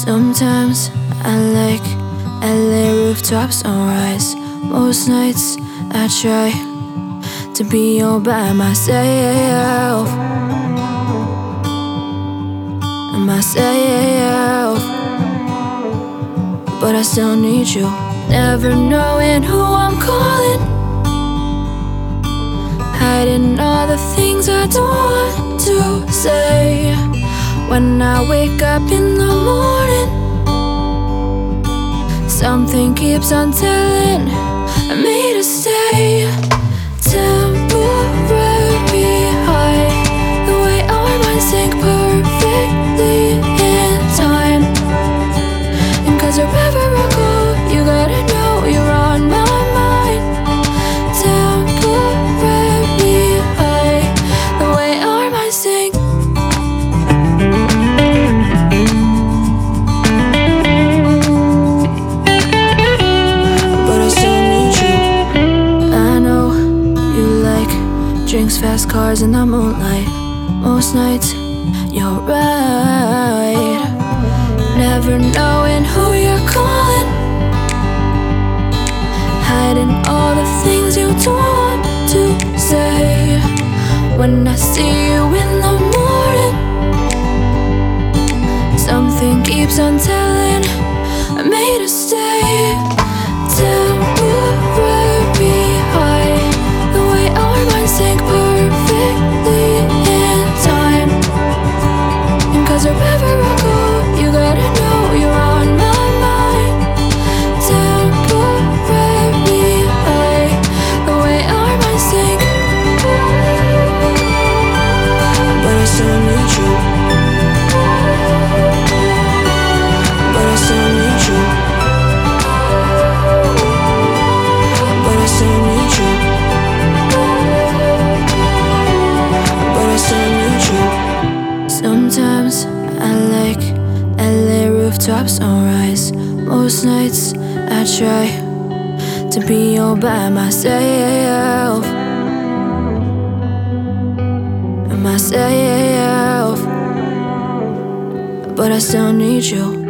Sometimes I like LA rooftop sunrise. Most nights I try to be all by myself. But I still need you. Never knowing who I'm calling, hiding all the things I don't want to say. When I wake up in the morning, something keeps on telling me to stay. Temporary high, the way our minds sync perfectly in time. And cause wherever I go, you gotta know you're on my mind. Temporary high, the way our minds sync. Drinks, fast cars in the moonlight. Most nights, you're right. Never knowing who you're calling, hiding all the things you don't want to say. When I see you in the morning, something keeps on telling me to stay. Temporary high, the way our minds sync perfectly in time. And cause wherever I go, you gotta know you're on my mind. Temporary high, the way our minds sync. But I still need you. But I still need you. But I still need you. Sometimes I like LA rooftop sunrise. Most nights I try to be all by myself. But I still need you.